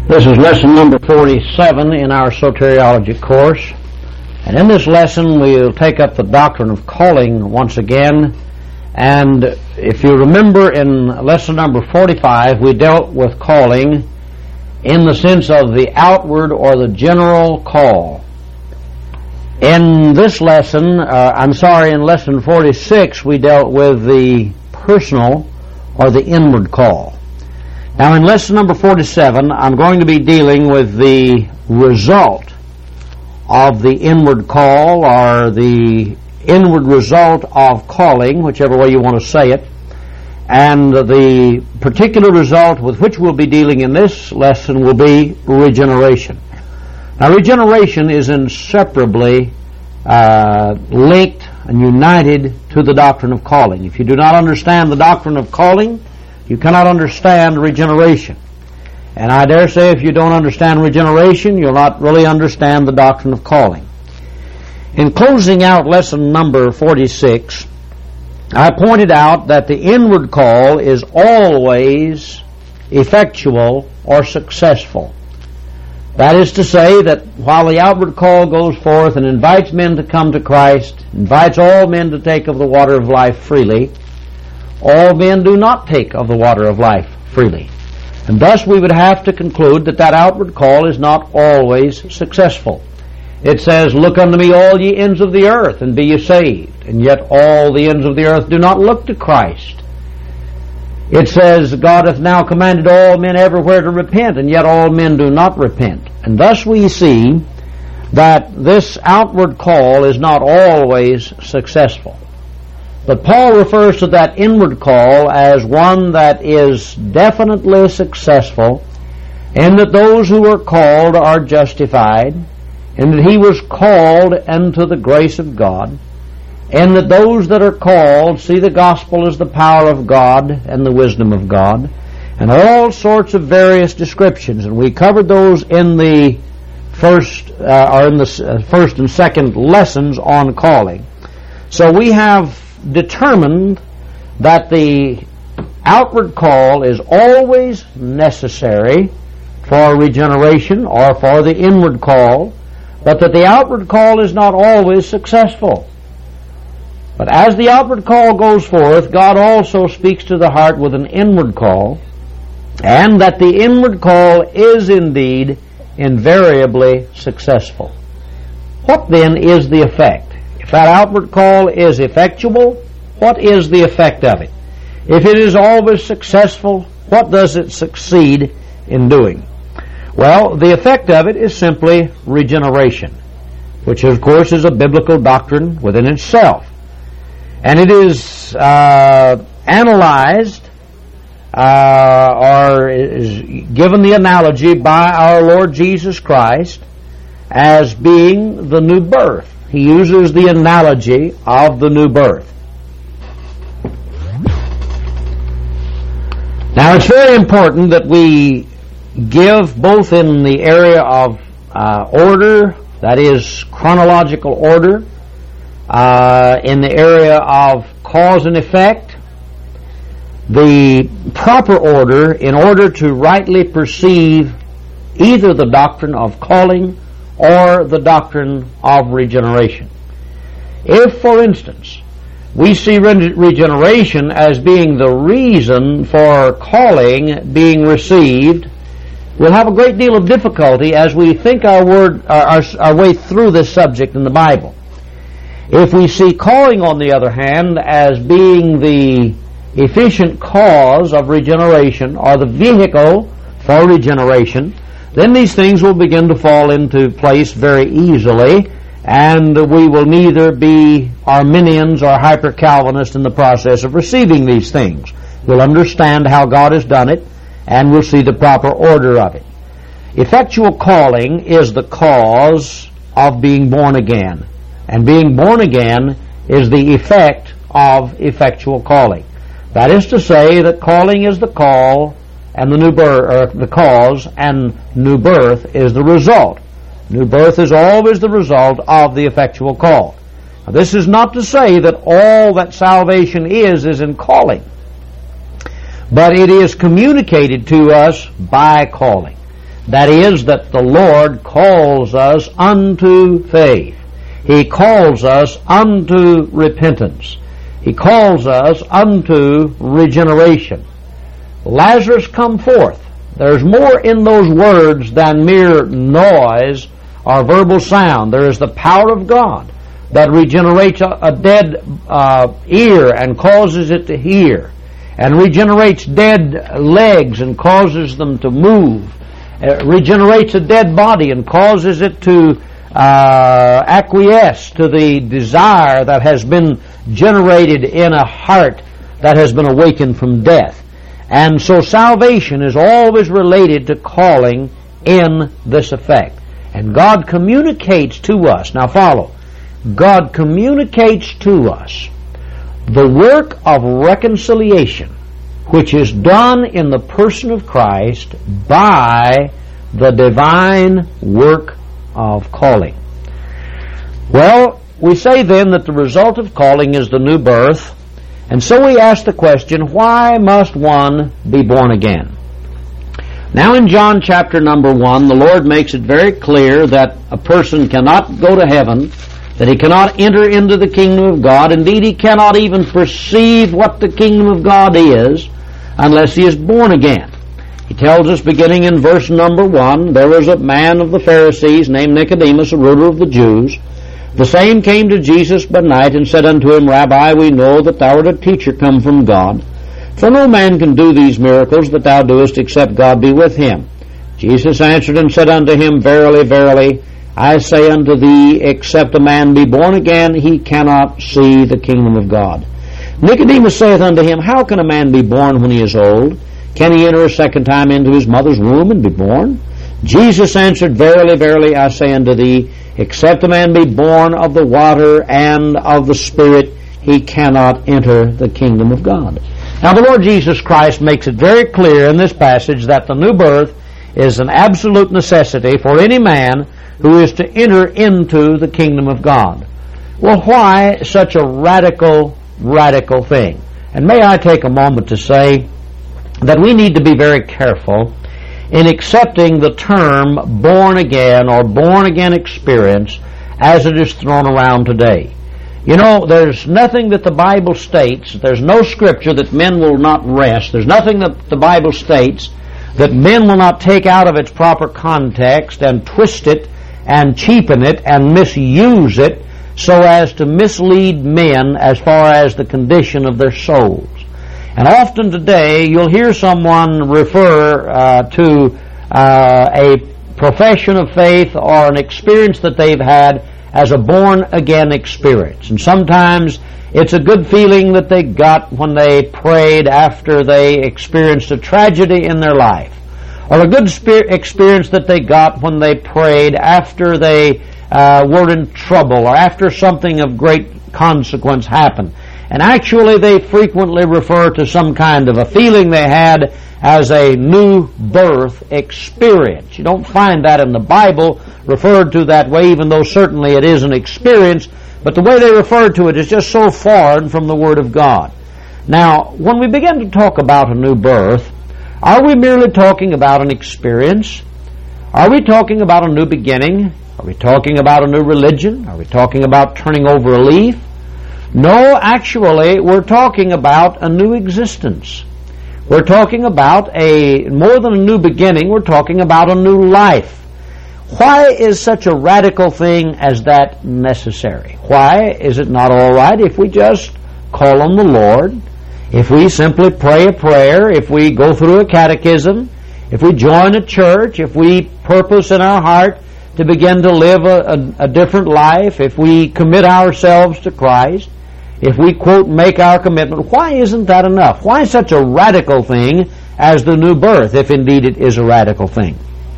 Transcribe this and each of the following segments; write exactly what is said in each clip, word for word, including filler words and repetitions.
This is lesson number forty-seven in our soteriology course. And in this lesson we'll take up the doctrine of calling once again. And if you remember, in lesson number forty-five we dealt with calling in the sense of the outward or the general call. In this lesson, uh, I'm sorry, in lesson forty-six we dealt with the personal or the inward call. Now in lesson number forty-seven, I'm going to be dealing with the result of the inward call, or the inward result of calling, whichever way you want to say it. And the particular result with which we'll be dealing in this lesson will be regeneration. Now regeneration is inseparably uh, linked and united to the doctrine of calling. If you do not understand the doctrine of calling, you cannot understand regeneration. And I dare say if you don't understand regeneration, you'll not really understand the doctrine of calling. In closing out lesson number forty-six, I pointed out that the inward call is always effectual or successful. That is to say that while the outward call goes forth and invites men to come to Christ, invites all men to take of the water of life freely, all men do not take of the water of life freely. And thus we would have to conclude that that outward call is not always successful. It says, "Look unto me, all ye ends of the earth, and be ye saved." And yet all the ends of the earth do not look to Christ. It says, "God hath now commanded all men everywhere to repent," and yet all men do not repent. And thus we see that this outward call is not always successful. But Paul refers to that inward call as one that is definitely successful, and that those who are called are justified, and that he was called unto the grace of God, and that those that are called see the gospel as the power of God and the wisdom of God, and all sorts of various descriptions. And we covered those in the first, uh, or in the uh, first and second lessons on calling. So we have determined that the outward call is always necessary for regeneration or for the inward call, but that the outward call is not always successful. But as the outward call goes forth, God also speaks to the heart with an inward call, and that the inward call is indeed invariably successful. What then is the effect? If that outward call is effectual, what is the effect of it? If it is always successful, what does it succeed in doing? Well, the effect of it is simply regeneration, which of course is a biblical doctrine within itself. And it is uh, analyzed uh, or is given the analogy by our Lord Jesus Christ as being the new birth. He uses the analogy of the new birth. Now it's very important that we give both in the area of uh, order, that is chronological order, uh, in the area of cause and effect, the proper order in order to rightly perceive either the doctrine of calling or the doctrine of regeneration. If, for instance, we see re- regeneration as being the reason for calling being received, we'll have a great deal of difficulty as we think our, word, our, our way through this subject in the Bible. If we see calling, on the other hand, as being the efficient cause of regeneration or the vehicle for regeneration, then these things will begin to fall into place very easily, and we will neither be Arminians or Hyper-Calvinists in the process of receiving these things. We'll understand how God has done it, and we'll see the proper order of it. Effectual calling is the cause of being born again, and being born again is the effect of effectual calling. That is to say that calling is the call, and the new birth, or the cause, and new birth is the result. New birth is always the result of the effectual call. Now, this is not to say that all that salvation is is in calling. but it is communicated to us by calling. That is, that the Lord calls us unto faith. He calls us unto repentance. He calls us unto regeneration. Lazarus, come forth. There's more in those words than mere noise or verbal sound. There is the power of God that regenerates a, a dead uh, ear and causes it to hear, and regenerates dead legs and causes them to move, it regenerates a dead body and causes it to uh, acquiesce to the desire that has been generated in a heart that has been awakened from death. And so salvation is always related to calling in this effect. And God communicates to us. Now follow. God communicates to us the work of reconciliation, which is done in the person of Christ by the divine work of calling. Well, we say then that the result of calling is the new birth, and so we ask the question, why must one be born again? Now in John chapter number one, the Lord makes it very clear that a person cannot go to heaven, that he cannot enter into the kingdom of God. Indeed, he cannot even perceive what the kingdom of God is unless he is born again. He tells us, beginning in verse number one, there was a man of the Pharisees named Nicodemus, a ruler of the Jews. The same came to Jesus by night and said unto him, Rabbi, we know that thou art a teacher come from God. For no man can do these miracles that thou doest except God be with him. Jesus answered and said unto him, Verily, verily, I say unto thee, except a man be born again, he cannot see the kingdom of God. Nicodemus saith unto him, How can a man be born when he is old? Can he enter a second time into his mother's womb and be born? Jesus answered, Verily, verily, I say unto thee, except a man be born of the water and of the Spirit, he cannot enter the kingdom of God. Now the Lord Jesus Christ makes it very clear in this passage that the new birth is an absolute necessity for any man who is to enter into the kingdom of God. Well, why such a radical, radical thing? And may I take a moment to say that we need to be very careful in accepting the term born again or born again experience as it is thrown around today. You know, there's nothing that the Bible states, there's no scripture that men will not rest, there's nothing that the Bible states that men will not take out of its proper context and twist it and cheapen it and misuse it so as to mislead men as far as the condition of their souls. And often today you'll hear someone refer uh, to uh, a profession of faith or an experience that they've had as a born-again experience. And sometimes it's a good feeling that they got when they prayed after they experienced a tragedy in their life, or a good spe- experience that they got when they prayed after they uh, were in trouble or after something of great consequence happened. And actually they frequently refer to some kind of a feeling they had as a new birth experience. You don't find that in the Bible referred to that way, even though certainly it is an experience, but the way they refer to it is just so foreign from the Word of God. Now, when we begin to talk about a new birth, are we merely talking about an experience? Are we talking about a new beginning? Are we talking about a new religion? Are we talking about turning over a leaf? No, actually, we're talking about a new existence. We're talking about a, more than a new beginning, we're talking about a new life. Why is such a radical thing as that necessary? Why is it not all right if we just call on the Lord, if we simply pray a prayer, if we go through a catechism, if we join a church, if we purpose in our heart to begin to live a, a, a different life, if we commit ourselves to Christ, if we, quote, make our commitment, why isn't that enough? Why such a radical thing as the new birth, if indeed it is a radical thing?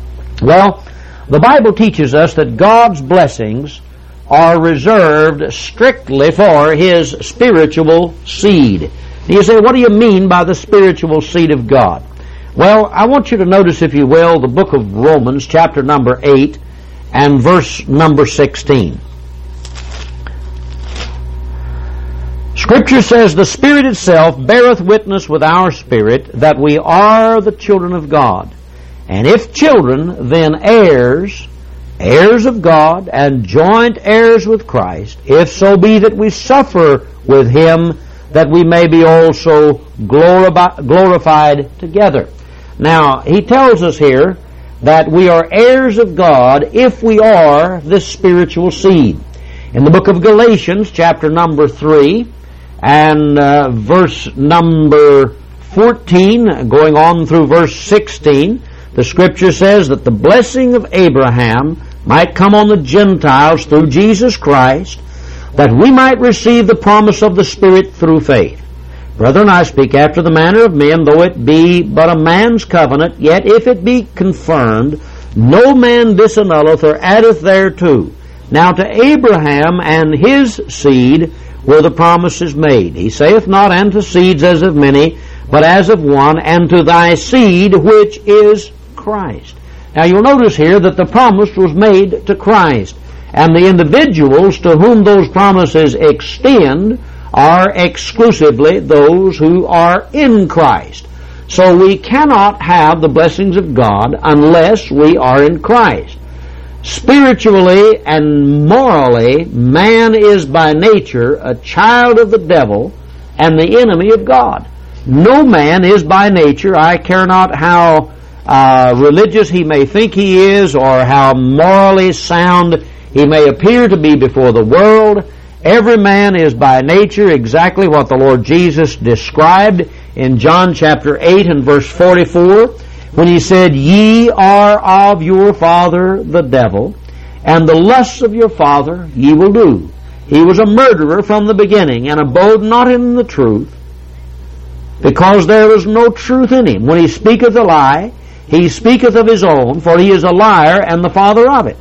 Well, the Bible teaches us that God's blessings are reserved strictly for His spiritual seed. And you say, what do you mean by the spiritual seed of God? Well, I want you to notice, if you will, the book of Romans, chapter number eight, and verse number sixteen. Scripture says, the Spirit itself beareth witness with our spirit that we are the children of God. And if children, then heirs, heirs of God, and joint heirs with Christ, if so be that we suffer with Him, that we may be also glorified together. Now, he tells us here that we are heirs of God if we are this spiritual seed. In the book of Galatians, chapter number three, and uh, verse number fourteen, going on through verse sixteen, the Scripture says that the blessing of Abraham might come on the Gentiles through Jesus Christ, that we might receive the promise of the Spirit through faith. Brethren, I speak after the manner of men, though it be but a man's covenant, yet if it be confirmed, no man disannulleth or addeth thereto. Now to Abraham and his seed were the promises made. He saith not, and to seeds as of many, but as of one, and to thy seed, which is Christ. Now you'll notice here that the promise was made to Christ, and the individuals to whom those promises extend are exclusively those who are in Christ. So we cannot have the blessings of God unless we are in Christ. Spiritually and morally, man is by nature a child of the devil and the enemy of God. No man is by nature, I care not how uh, religious he may think he is or how morally sound he may appear to be before the world, every man is by nature exactly what the Lord Jesus described in John chapter eight and verse forty-four, when He said, Ye are of your father the devil, and the lusts of your father ye will do. He was a murderer from the beginning, and abode not in the truth, because there was no truth in him. When he speaketh a lie, he speaketh of his own, for he is a liar and the father of it.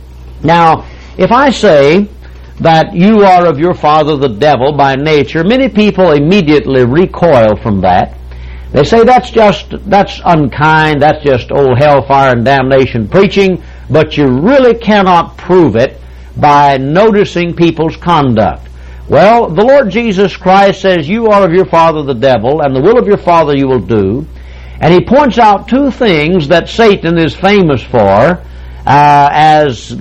Now, if I say that you are of your father the devil by nature, many people immediately recoil from that. They say that's just, that's unkind, that's just old hellfire and damnation preaching, but you really cannot prove it by noticing people's conduct. Well, the Lord Jesus Christ says you are of your father the devil, and the will of your father you will do. And He points out two things that Satan is famous for uh, as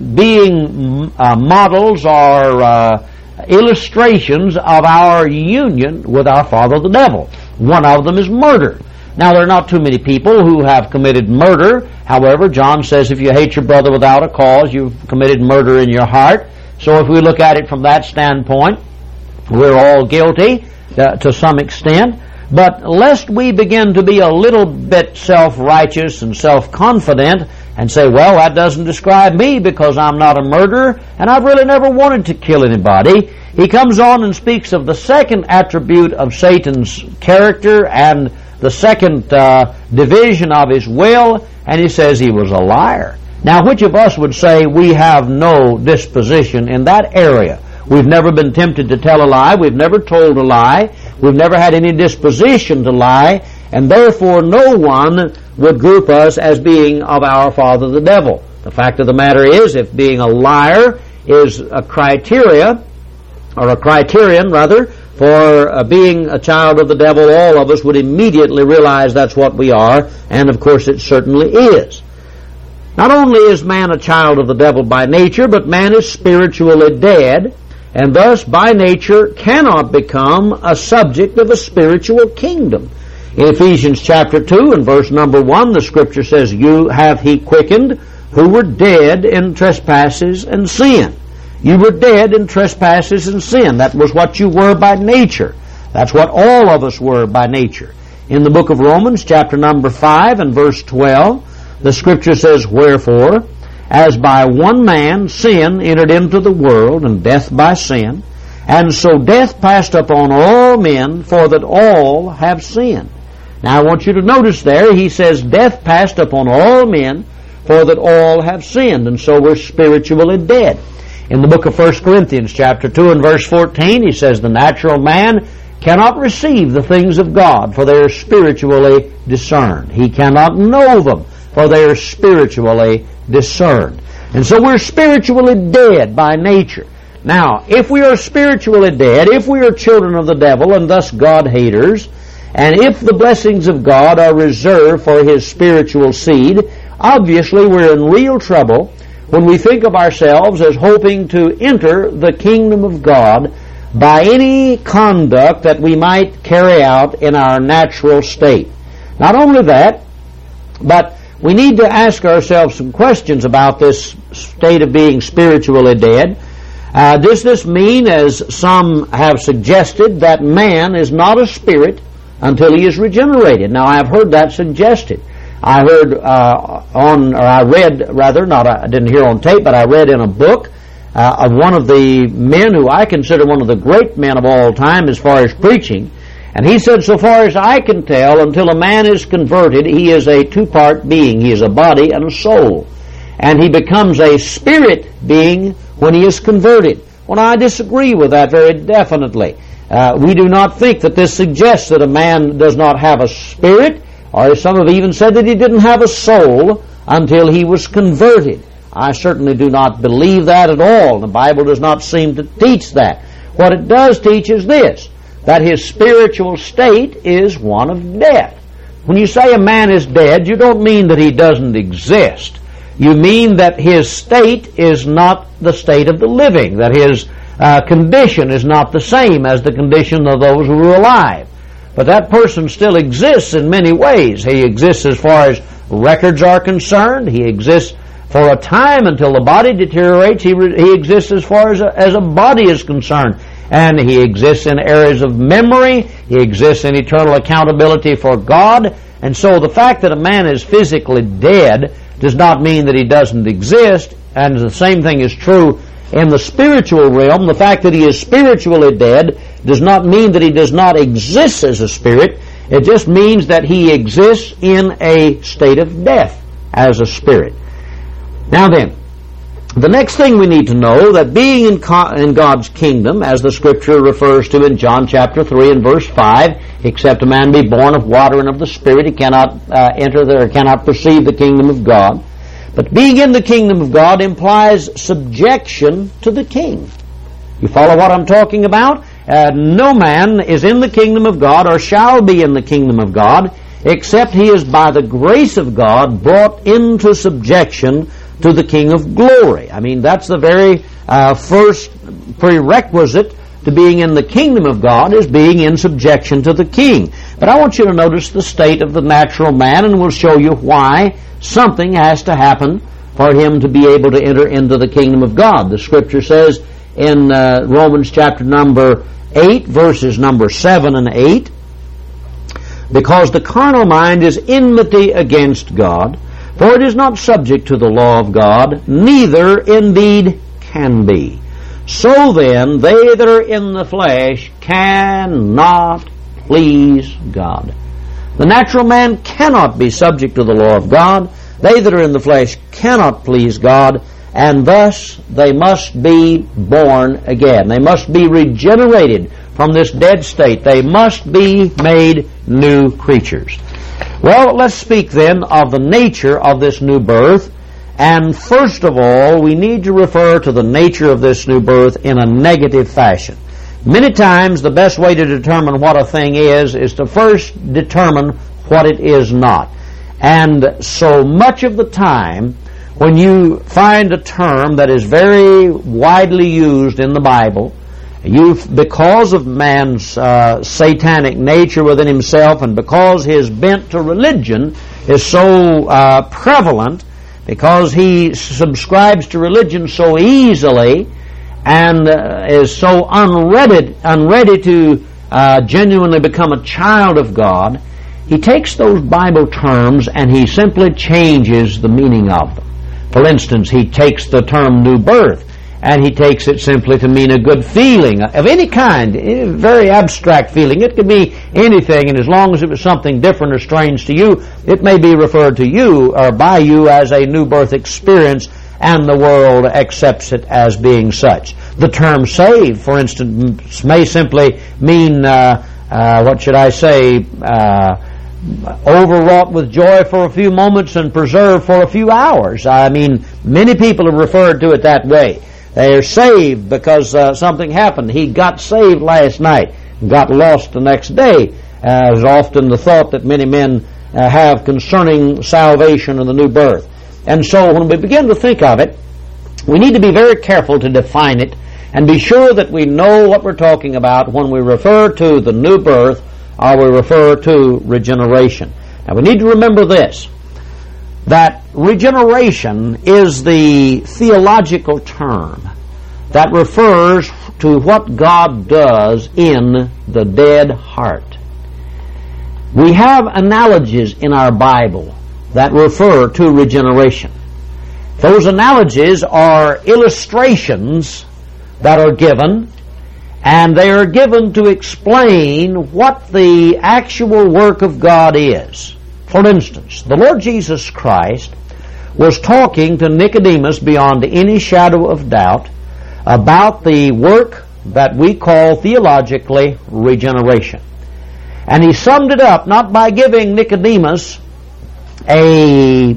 being uh, models or uh, illustrations of our union with our father the devil. One of them is murder. Now, there are not too many people who have committed murder. However, John says if you hate your brother without a cause, you've committed murder in your heart. So if we look at it from that standpoint, we're all guilty uh, to some extent. But lest we begin to be a little bit self-righteous and self-confident and say, well, that doesn't describe me because I'm not a murderer and I've really never wanted to kill anybody, he comes on and speaks of the second attribute of Satan's character and the second uh, division of his will, and he says he was a liar. Now, which of us would say we have no disposition in that area? We've never been tempted to tell a lie. We've never told a lie. We've never had any disposition to lie, and therefore no one would group us as being of our father the devil. The fact of the matter is, if being a liar is a criteria, or a criterion rather, for uh, being a child of the devil, all of us would immediately realize that's what we are, and of course it certainly is. Not only is man a child of the devil by nature, but man is spiritually dead, and thus by nature cannot become a subject of a spiritual kingdom. In Ephesians chapter two and verse number one, the Scripture says, You hath He quickened who were dead in trespasses and sin. You were dead in trespasses and sin. That was what you were by nature. That's what all of us were by nature. In the book of Romans chapter number five and verse twelve, the Scripture says, Wherefore, as by one man sin entered into the world, and death by sin, and so death passed upon all men, for that all have sinned. Now I want you to notice there, he says, death passed upon all men, for that all have sinned, and so we're spiritually dead. In the book of First Corinthians chapter two and verse fourteen, he says, The natural man cannot receive the things of God, for they are spiritually discerned. He cannot know them, for they are spiritually discerned. And so we're spiritually dead by nature. Now, if we are spiritually dead, if we are children of the devil and thus God-haters, and if the blessings of God are reserved for His spiritual seed, obviously we're in real trouble when we think of ourselves as hoping to enter the kingdom of God by any conduct that we might carry out in our natural state. Not only that, but we need to ask ourselves some questions about this state of being spiritually dead. Uh, does this mean, as some have suggested, that man is not a spirit until he is regenerated? Now, I have heard that suggested. I heard uh, on, or I read, rather, not I didn't hear on tape, but I read in a book uh, of one of the men who I consider one of the great men of all time as far as preaching. And he said, so far as I can tell, until a man is converted, he is a two-part being. He is a body and a soul. And he becomes a spirit being when he is converted. Well, I disagree with that very definitely. Uh, we do not think that this suggests that a man does not have a spirit, or some have even said that he didn't have a soul until he was converted. I certainly do not believe that at all. The Bible does not seem to teach that. What it does teach is this, that his spiritual state is one of death. When you say a man is dead, you don't mean that he doesn't exist. You mean that his state is not the state of the living, that his uh, condition is not the same as the condition of those who are alive. But that person still exists in many ways. He exists as far as records are concerned. He exists for a time until the body deteriorates. He, re- he exists as far as a, as a body is concerned. And he exists in areas of memory. He exists in eternal accountability for God. And so the fact that a man is physically dead does not mean that he doesn't exist. And the same thing is true in the spiritual realm. The fact that he is spiritually dead does not mean that he does not exist as a spirit. It just means that he exists in a state of death as a spirit. Now then, the next thing we need to know, that being in, co- in God's kingdom, as the Scripture refers to in John chapter three and verse five, except a man be born of water and of the Spirit, he cannot uh, enter there, cannot perceive the kingdom of God. But being in the kingdom of God implies subjection to the king. You follow what I'm talking about? Uh, no man is in the kingdom of God or shall be in the kingdom of God except he is by the grace of God brought into subjection to the King of glory. I mean, that's the very uh, first prerequisite to being in the kingdom of God, is being in subjection to the king. But I want you to notice the state of the natural man, and we'll show you why something has to happen for him to be able to enter into the kingdom of God. The Scripture says in uh, Romans chapter number eight, verses number seven and eight, because the carnal mind is enmity against God, for it is not subject to the law of God, neither indeed can be. So then, they that are in the flesh cannot please God. The natural man cannot be subject to the law of God. They that are in the flesh cannot please God, and thus they must be born again. They must be regenerated from this dead state. They must be made new creatures. Well, let's speak then of the nature of this new birth. And first of all, we need to refer to the nature of this new birth in a negative fashion. Many times, the best way to determine what a thing is is to first determine what it is not. And so much of the time, when you find a term that is very widely used in the Bible, you, because of man's uh, satanic nature within himself, and because his bent to religion is so uh, prevalent, because he subscribes to religion so easily and uh, is so unready, unready to uh, genuinely become a child of God, he takes those Bible terms and he simply changes the meaning of them. For instance, he takes the term new birth and he takes it simply to mean a good feeling of any kind, a very abstract feeling. It could be anything, and as long as it was something different or strange to you, it may be referred to you or by you as a new birth experience, and the world accepts it as being such. The term saved, for instance, may simply mean, uh, uh, what should I say, uh, overwrought with joy for a few moments and preserved for a few hours. I mean, many people have referred to it that way. They are saved because uh, something happened. He got saved last night and got lost the next day, uh, is often the thought that many men uh, have concerning salvation and the new birth. And so when we begin to think of it, we need to be very careful to define it and be sure that we know what we're talking about when we refer to the new birth or we refer to regeneration. Now we need to remember this, that regeneration is the theological term that refers to what God does in the dead heart. We have analogies in our Bible that refer to regeneration. Those analogies are illustrations that are given, and they are given to explain what the actual work of God is. For instance, the Lord Jesus Christ was talking to Nicodemus beyond any shadow of doubt about the work that we call theologically regeneration. And he summed it up not by giving Nicodemus a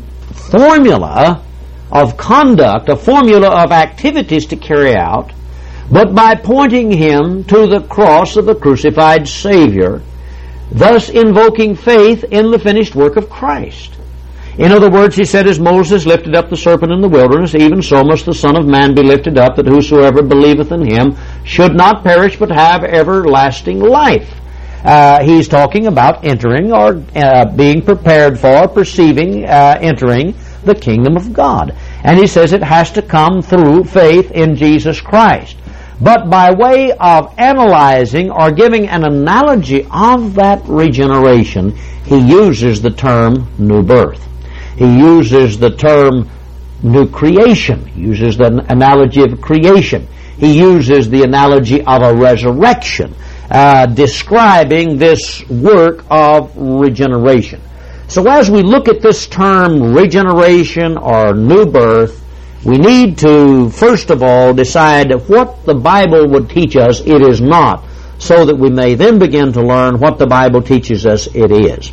formula of conduct, a formula of activities to carry out, but by pointing him to the cross of the crucified Savior, thus invoking faith in the finished work of Christ. In other words, he said, as Moses lifted up the serpent in the wilderness, even so must the Son of Man be lifted up, that whosoever believeth in him should not perish but have everlasting life. Uh, he's talking about entering or uh, being prepared for, perceiving, uh, entering the kingdom of God. And he says it has to come through faith in Jesus Christ. But by way of analyzing or giving an analogy of that regeneration, he uses the term new birth. He uses the term new creation. He uses the analogy of creation. He uses the analogy of a resurrection, uh, describing this work of regeneration. So as we look at this term regeneration or new birth, we need to, first of all, decide what the Bible would teach us it is not, so that we may then begin to learn what the Bible teaches us it is.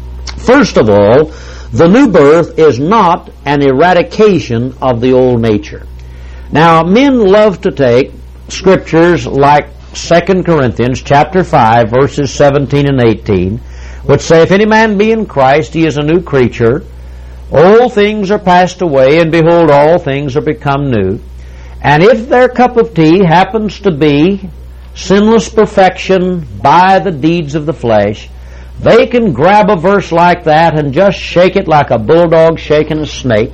First of all, the new birth is not an eradication of the old nature. Now, men love to take scriptures like Second Corinthians chapter five, verses seventeen and eighteen, which say, if any man be in Christ, he is a new creature. All things are passed away, and behold, all things are become new. And if their cup of tea happens to be sinless perfection by the deeds of the flesh, they can grab a verse like that and just shake it like a bulldog shaking a snake,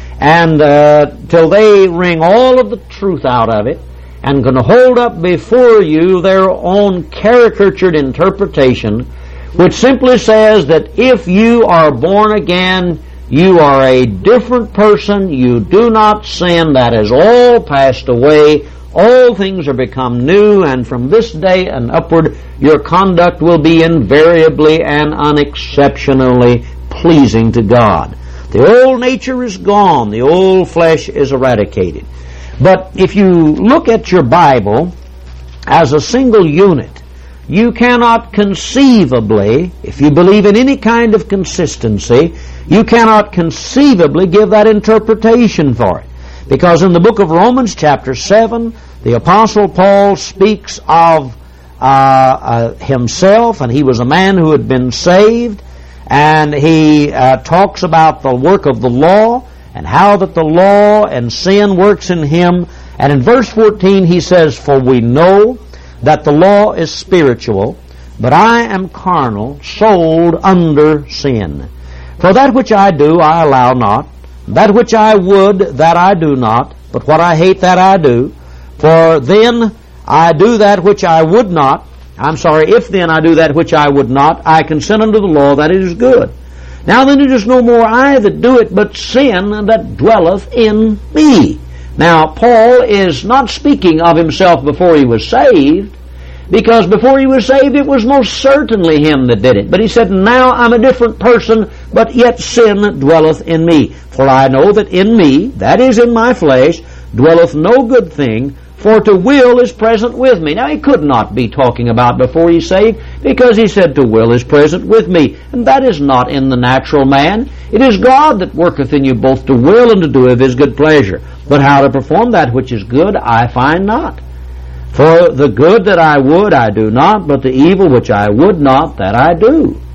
and uh, till they wring all of the truth out of it, and can hold up before you their own caricatured interpretation, which simply says that if you are born again, you are a different person, you do not sin, that is all passed away, all things are become new, and from this day and upward your conduct will be invariably and unexceptionally pleasing to God. The old nature is gone, the old flesh is eradicated. But if you look at your Bible as a single unit, you cannot conceivably, if you believe in any kind of consistency, you cannot conceivably give that interpretation for it. Because in the book of Romans chapter seven, the Apostle Paul speaks of uh, uh, himself, and he was a man who had been saved, and he uh, talks about the work of the law, and how that the law and sin works in him. And in verse fourteen he says, for we know that the law is spiritual, but I am carnal, sold under sin. For that which I do I allow not, that which I would that I do not, but what I hate that I do. For then I do that which I would not, I'm sorry, if then I do that which I would not, I consent unto the law that it is good. Now then it is no more I that do it, but sin that dwelleth in me. Now, Paul is not speaking of himself before he was saved, because before he was saved it was most certainly him that did it. But he said, now I'm a different person, but yet sin dwelleth in me. For I know that in me, that is in my flesh, dwelleth no good thing, for to will is present with me. Now he could not be talking about before he's saved, because he said to will is present with me. And that is not in the natural man. It is God that worketh in you both to will and to do of his good pleasure. But how to perform that which is good I find not. For the good that I would I do not, but the evil which I would not that I do.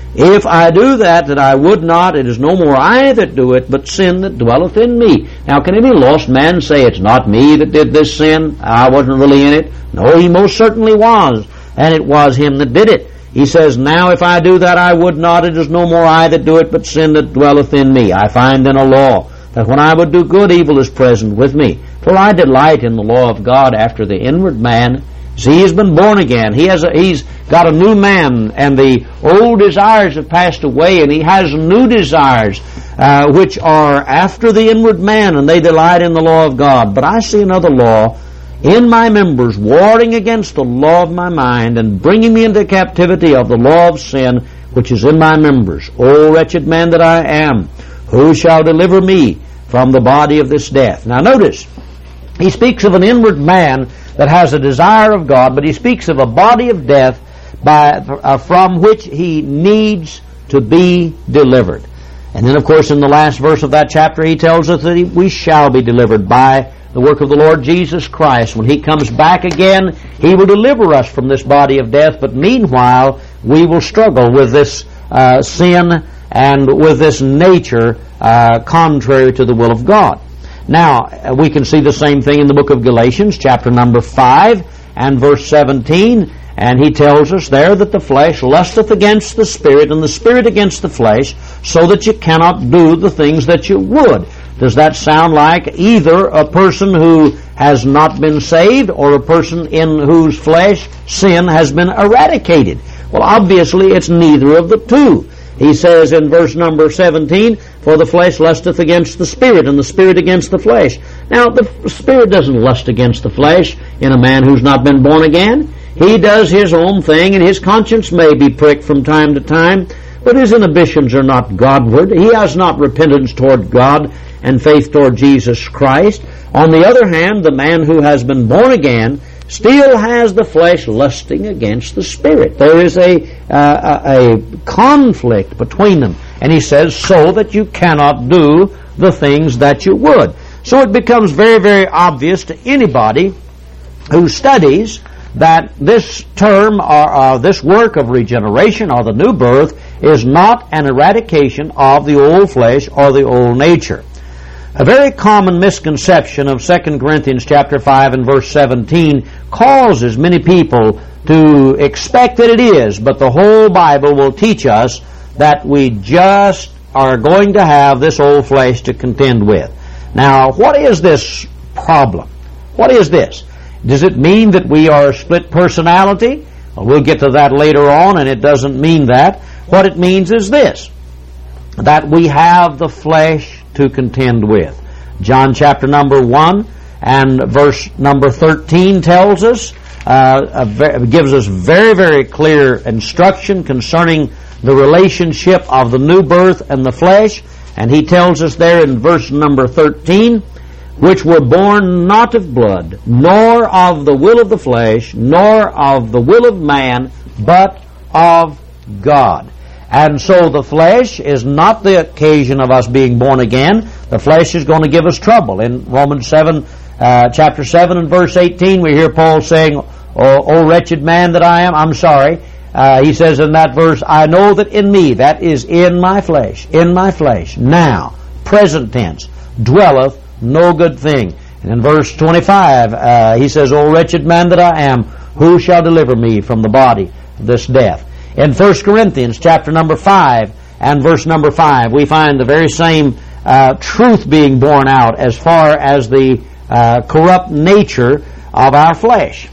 If I do that that I would not, it is no more I that do it, but sin that dwelleth in me. Now, can any lost man say, it's not me that did this sin? I wasn't really in it. No, he most certainly was, and it was him that did it. He says, now if I do that I would not, it is no more I that do it, but sin that dwelleth in me. I find in a law that when I would do good, evil is present with me. For I delight in the law of God after the inward man. See, he has been born again. He has a, he's got a new man, and the old desires have passed away, and he has new desires, uh, which are after the inward man, and they delight in the law of God. But I see another law in my members, warring against the law of my mind, and bringing me into captivity of the law of sin, which is in my members. O wretched man that I am, who shall deliver me from the body of this death? Now notice, he speaks of an inward man that has a desire of God, but he speaks of a body of death by, uh, from which he needs to be delivered. And then, of course, in the last verse of that chapter, he tells us that he, we shall be delivered by the work of the Lord Jesus Christ. When he comes back again, he will deliver us from this body of death, but meanwhile, we will struggle with this uh, sin and with this nature uh, contrary to the will of God. Now, we can see the same thing in the book of Galatians, chapter number five and verse seventeen, and he tells us there that the flesh lusteth against the Spirit, and the Spirit against the flesh, so that you cannot do the things that you would. Does that sound like either a person who has not been saved or a person in whose flesh sin has been eradicated? Well, obviously it's neither of the two. He says in verse number seventeen, for the flesh lusteth against the Spirit, and the Spirit against the flesh. Now, the Spirit doesn't lust against the flesh in a man who's not been born again. He does his own thing, and his conscience may be pricked from time to time, but his inhibitions are not Godward. He has not repentance toward God and faith toward Jesus Christ. On the other hand, the man who has been born again still has the flesh lusting against the Spirit. There is a, uh, a, a conflict between them. And he says, so that you cannot do the things that you would. So it becomes very, very obvious to anybody who studies that this term or uh, this work of regeneration or the new birth is not an eradication of the old flesh or the old nature. A very common misconception of Second Corinthians chapter five and verse seventeen causes many people to expect that it is, but the whole Bible will teach us that we just are going to have this old flesh to contend with. Now, what is this problem? What is this? Does it mean that we are a split personality? Well, we'll get to that later on, and it doesn't mean that. What it means is this, that we have the flesh to contend with. John chapter number one and verse number thirteen tells us, uh, a, gives us very, very clear instruction concerning the relationship of the new birth and the flesh. And he tells us there in verse number thirteen, which were born not of blood, nor of the will of the flesh, nor of the will of man, but of God. And so the flesh is not the occasion of us being born again. The flesh is going to give us trouble. In Romans seven, uh, chapter seven and verse eighteen, we hear Paul saying, O, o wretched man that I am, I'm sorry. Uh, he says in that verse, I know that in me, that is in my flesh, in my flesh, now, present tense, dwelleth no good thing. And in verse twenty-five, uh, he says, O wretched man that I am, who shall deliver me from the body of this death? In First Corinthians chapter number five and verse number five, we find the very same uh, truth being borne out as far as the uh, corrupt nature of our flesh.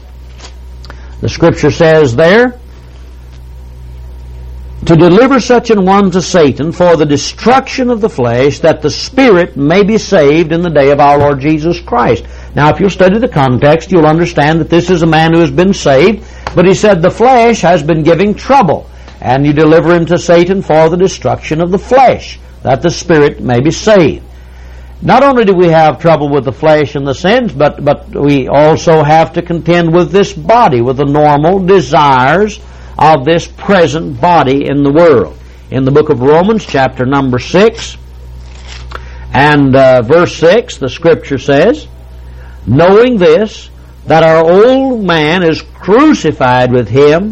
The Scripture says there, to deliver such an one to Satan for the destruction of the flesh, that the spirit may be saved in the day of our Lord Jesus Christ. Now, if you'll study the context, you'll understand that this is a man who has been saved, but he said the flesh has been giving trouble, and you deliver him to Satan for the destruction of the flesh, that the spirit may be saved. Not only do we have trouble with the flesh and the sins, but, but we also have to contend with this body, with the normal desires of this present body in the world. In the book of Romans, chapter number six, and uh, verse six, the Scripture says, knowing this, that our old man is crucified with him,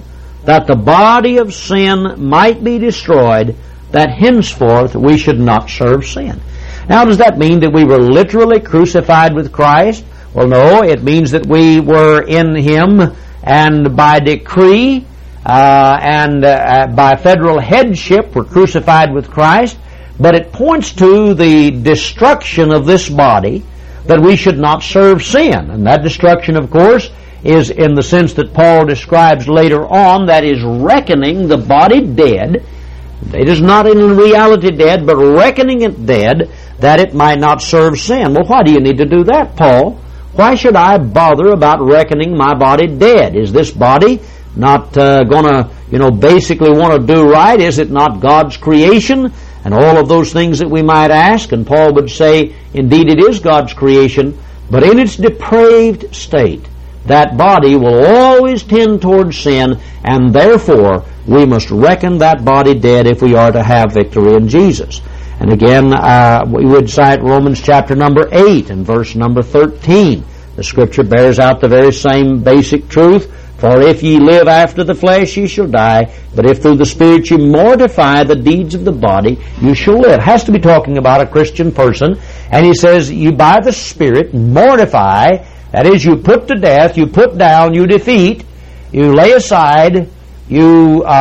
that the body of sin might be destroyed, that henceforth we should not serve sin. Now, does that mean that we were literally crucified with Christ? Well, no, it means that we were in Him, and by decree uh, and uh, by federal headship were crucified with Christ. But it points to the destruction of this body, that we should not serve sin. And that destruction, of course, is in the sense that Paul describes later on, that is reckoning the body dead. It is not in reality dead, but reckoning it dead, that it might not serve sin. Well, why do you need to do that, Paul? Why should I bother about reckoning my body dead? Is this body not uh, going to, you know, basically want to do right? Is it not God's creation? And all of those things that we might ask. And Paul would say, indeed it is God's creation, but in its depraved state, that body will always tend towards sin, and therefore we must reckon that body dead if we are to have victory in Jesus. And again, uh, we would cite Romans chapter number eight and verse number thirteen. The Scripture bears out the very same basic truth. For if ye live after the flesh, ye shall die. But if through the Spirit you mortify the deeds of the body, you shall live. Has to be talking about a Christian person. And he says, you by the Spirit mortify. That is, you put to death, you put down, you defeat, you lay aside, you uh,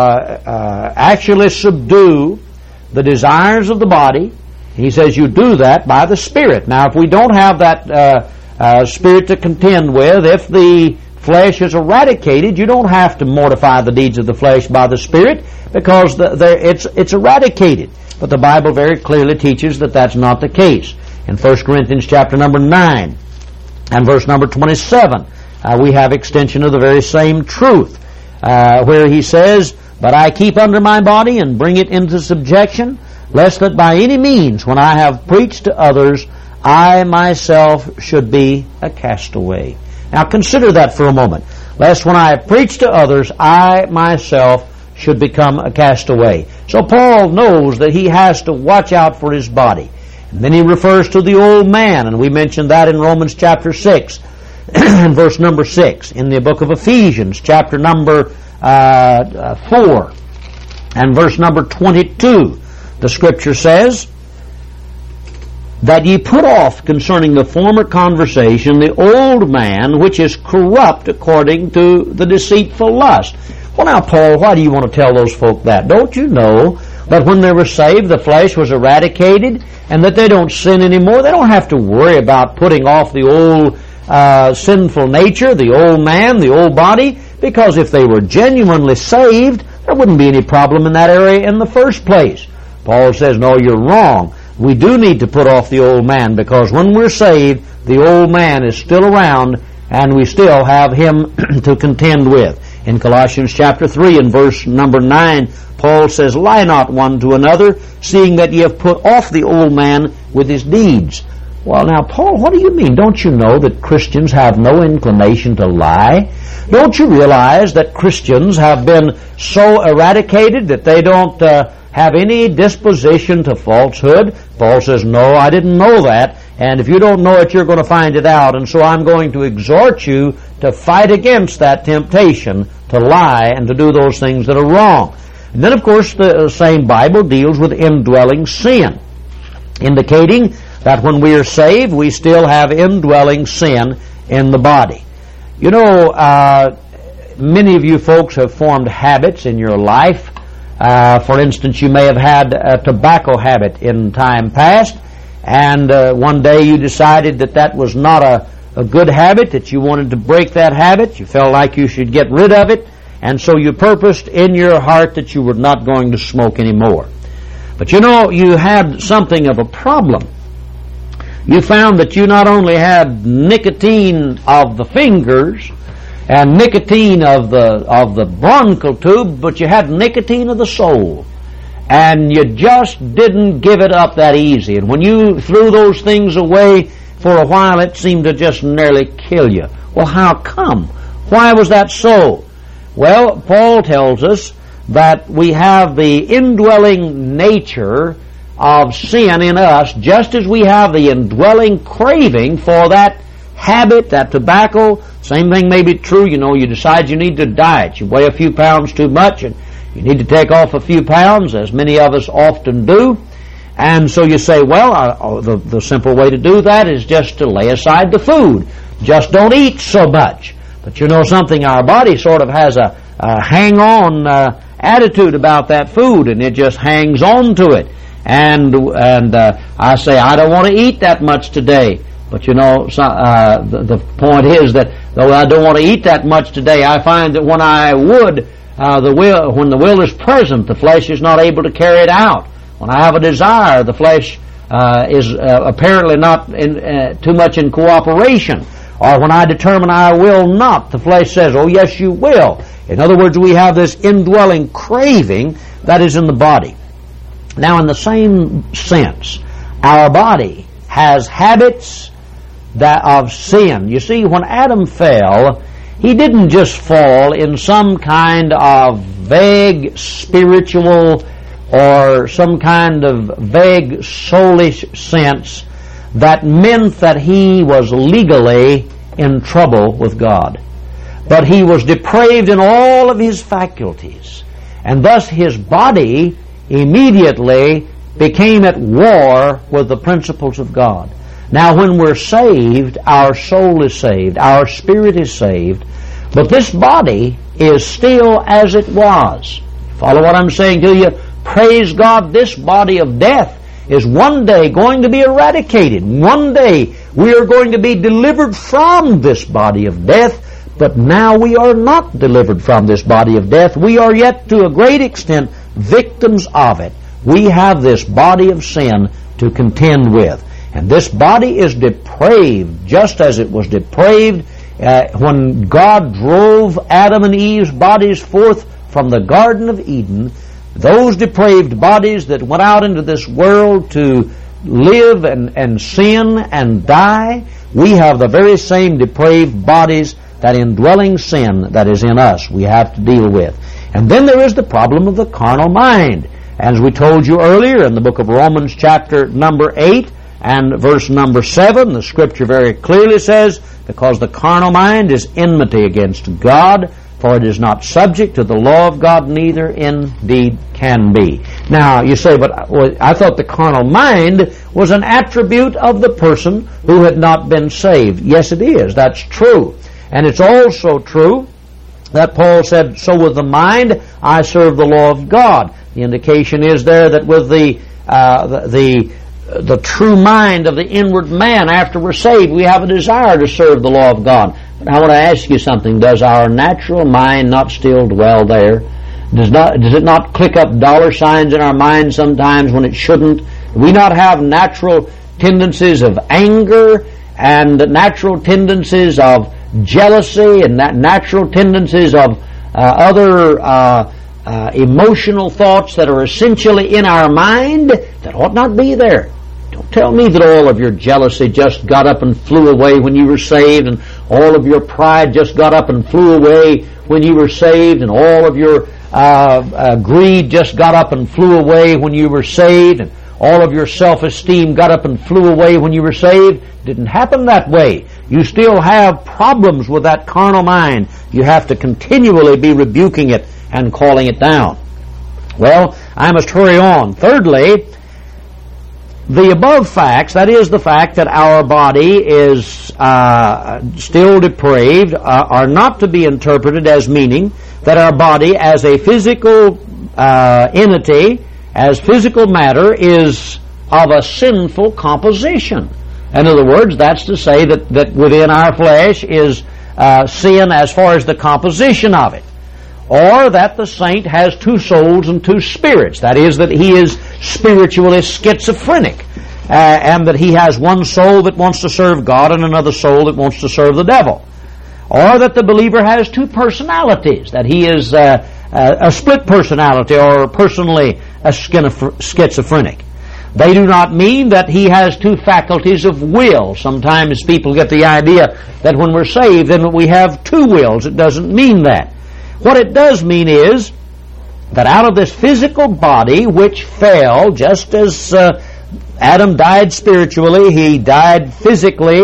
uh, actually subdue the desires of the body. He says you do that by the Spirit. Now, if we don't have that uh, uh, Spirit to contend with, if the flesh is eradicated, you don't have to mortify the deeds of the flesh by the Spirit, because the, the, it's, it's eradicated. But the Bible very clearly teaches that that's not the case. In First Corinthians chapter number nine and verse number twenty-seven, uh, we have extension of the very same truth, uh, where he says, but I keep under my body and bring it into subjection, lest that by any means, when I have preached to others, I myself should be a castaway. Now consider that for a moment. Lest when I have preached to others, I myself should become a castaway. So Paul knows that he has to watch out for his body. And then he refers to the old man, and we mentioned that in Romans chapter six, and verse number six. In the book of Ephesians, chapter number uh, four, and verse number twenty-two, the Scripture says, that ye put off concerning the former conversation the old man, which is corrupt according to the deceitful lust. Well, now, Paul, why do you want to tell those folk that? Don't you know that when they were saved, the flesh was eradicated, and that they don't sin anymore? They don't have to worry about putting off the old uh, sinful nature, the old man, the old body, because if they were genuinely saved, there wouldn't be any problem in that area in the first place. Paul says, no, you're wrong. We do need to put off the old man, because when we're saved, the old man is still around, and we still have him to contend with. In Colossians chapter three and verse number nine, Paul says, lie not one to another, seeing that ye have put off the old man with his deeds. Well, now, Paul, what do you mean? Don't you know that Christians have no inclination to lie? Don't you realize that Christians have been so eradicated that they don't uh, have any disposition to falsehood? Paul says, no, I didn't know that. And if you don't know it, you're going to find it out. And so I'm going to exhort you to fight against that temptation to lie and to do those things that are wrong. And then, of course, the same Bible deals with indwelling sin, indicating that when we are saved, we still have indwelling sin in the body. You know, uh, many of you folks have formed habits in your life. Uh, for instance, you may have had a tobacco habit in time past, and uh, one day you decided that that was not a, a good habit, that you wanted to break that habit. You felt like you should get rid of it, and so you purposed in your heart that you were not going to smoke anymore. But you know, you had something of a problem. You found that you not only had nicotine of the fingers and nicotine of the of the bronchial tube, but you had nicotine of the soul. And you just didn't give it up that easy. And when you threw those things away for a while, it seemed to just nearly kill you. Well, how come? Why was that so? Well, Paul tells us that we have the indwelling nature of sin in us, just as we have the indwelling craving for that habit, that tobacco. Same thing may be true. You know, you decide you need to diet. You weigh a few pounds too much and you need to take off a few pounds, as many of us often do. And so you say, well, I, oh, the, the simple way to do that is just to lay aside the food. Just don't eat so much. But you know something, our body sort of has a, a hang-on uh, attitude about that food, and it just hangs on to it. And and uh, I say, I don't want to eat that much today. But you know, so, uh, the, the point is that though I don't want to eat that much today, I find that when I would, uh, the will, when the will is present, the flesh is not able to carry it out. When I have a desire, the flesh uh, is uh, apparently not in, uh, too much in cooperation. Or when I determine I will not, the flesh says, oh yes you will. In other words, we have this indwelling craving that is in the body. Now in the same sense, our body has habits that of sin. You see, when Adam fell, he didn't just fall in some kind of vague spiritual or some kind of vague soulish sense that meant that he was legally in trouble with God. But he was depraved in all of his faculties, and thus his body immediately became at war with the principles of God. Now when we're saved, our soul is saved, our spirit is saved, but this body is still as it was. Follow what I'm saying to you? Praise God, this body of death is one day going to be eradicated. One day we are going to be delivered from this body of death, but now we are not delivered from this body of death. We are yet to a great extent victims of it. We have this body of sin to contend with. And this body is depraved just as it was depraved uh, when God drove Adam and Eve's bodies forth from the Garden of Eden. Those depraved bodies that went out into this world to live and, and sin and die, we have the very same depraved bodies, that indwelling sin that is in us we have to deal with. And then there is the problem of the carnal mind. As we told you earlier in the book of Romans chapter number eight and verse number seven, the scripture very clearly says, because the carnal mind is enmity against God, for it is not subject to the law of God, neither indeed can be. Now, you say, but I thought the carnal mind was an attribute of the person who had not been saved. Yes, it is. That's true. And it's also true that Paul said, so with the mind I serve the law of God. The indication is there that with the uh, the, the the true mind of the inward man, after we're saved, we have a desire to serve the law of God. But I want to ask you something. Does our natural mind not still dwell there? Does not does it not click up dollar signs in our mind sometimes when it shouldn't? Do we not have natural tendencies of anger and natural tendencies of jealousy and that natural tendencies of uh, other uh, uh, emotional thoughts that are essentially in our mind that ought not be there? Don't tell me that all of your jealousy just got up and flew away when you were saved, and all of your pride just got up and flew away when you were saved, and all of your uh, uh, greed just got up and flew away when you were saved, and all of your self-esteem got up and flew away when you were saved. Didn't happen that way. You still have problems with that carnal mind. You have to continually be rebuking it and calling it down. Well, I must hurry on. Thirdly, the above facts, that is the fact that our body is uh, still depraved, uh, are not to be interpreted as meaning that our body as a physical uh, entity, as physical matter, is of a sinful composition. In other words, that's to say that, that within our flesh is uh, sin as far as the composition of it. Or that the saint has two souls and two spirits. That is, that he is spiritually schizophrenic. Uh, and that he has one soul that wants to serve God and another soul that wants to serve the devil. Or that the believer has two personalities. That he is uh, a split personality or personally a schizophrenic. They do not mean that he has two faculties of will. Sometimes people get the idea that when we're saved, then we have two wills. It doesn't mean that. What it does mean is that out of this physical body which fell, just as uh, Adam died spiritually, he died physically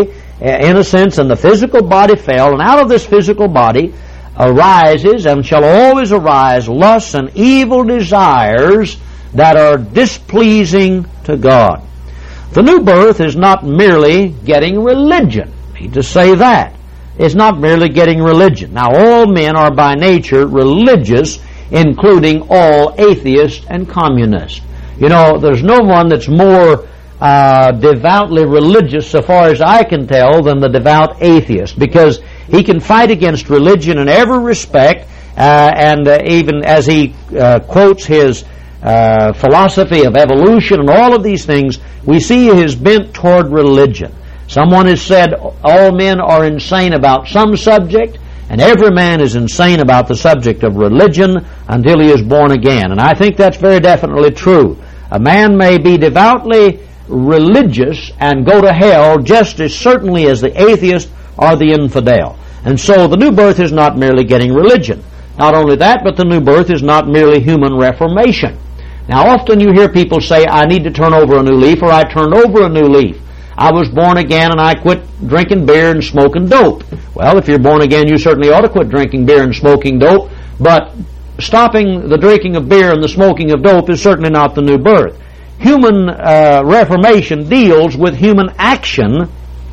in a sense, and the physical body fell, and out of this physical body arises and shall always arise lusts and evil desires that are displeasing to God. The new birth is not merely getting religion. I need to say that. It's not merely getting religion. Now, all men are by nature religious, including all atheists and communists. You know, there's no one that's more uh, devoutly religious, so far as I can tell, than the devout atheist, because he can fight against religion in every respect, uh, and uh, even as he uh, quotes his uh, philosophy of evolution and all of these things, we see his bent toward religion. Someone has said all men are insane about some subject, and every man is insane about the subject of religion until he is born again. And I think that's very definitely true. A man may be devoutly religious and go to hell just as certainly as the atheist or the infidel. And so the new birth is not merely getting religion. Not only that, but the new birth is not merely human reformation. Now, often you hear people say, I need to turn over a new leaf, or I turned over a new leaf. I was born again and I quit drinking beer and smoking dope. Well, if you're born again, you certainly ought to quit drinking beer and smoking dope, but stopping the drinking of beer and the smoking of dope is certainly not the new birth. Human uh, reformation deals with human action,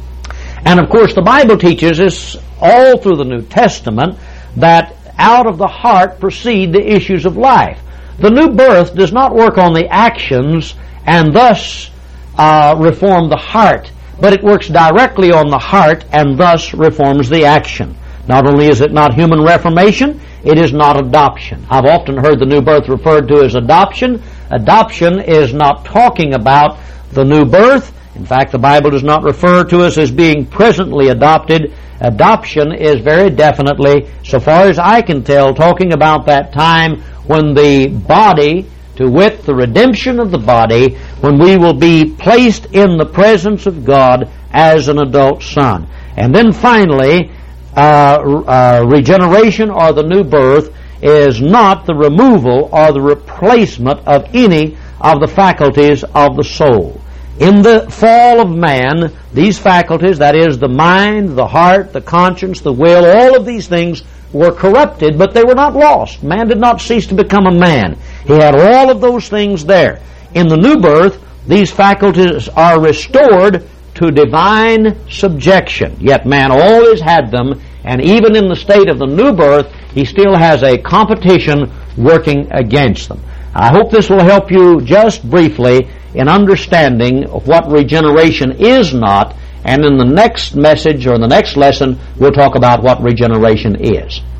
and of course the Bible teaches us all through the New Testament that out of the heart proceed the issues of life. The new birth does not work on the actions and thus uh, reform the heart, but it works directly on the heart and thus reforms the action. Not only is it not human reformation, it is not adoption. I've often heard the new birth referred to as adoption. Adoption is not talking about the new birth. In fact, the Bible does not refer to us as being presently adopted. Adoption is very definitely, so far as I can tell, talking about that time when the body, to wit, the redemption of the body, when we will be placed in the presence of God as an adult son. And then finally, uh, uh, regeneration or the new birth is not the removal or the replacement of any of the faculties of the soul. In the fall of man, these faculties, that is the mind, the heart, the conscience, the will, all of these things were corrupted, but they were not lost. Man did not cease to become a man. He had all of those things there. In the new birth, these faculties are restored to divine subjection. Yet man always had them, and even in the state of the new birth, he still has a competition working against them. I hope this will help you just briefly in understanding what regeneration is not, and in the next message or the next lesson we'll talk about what regeneration is.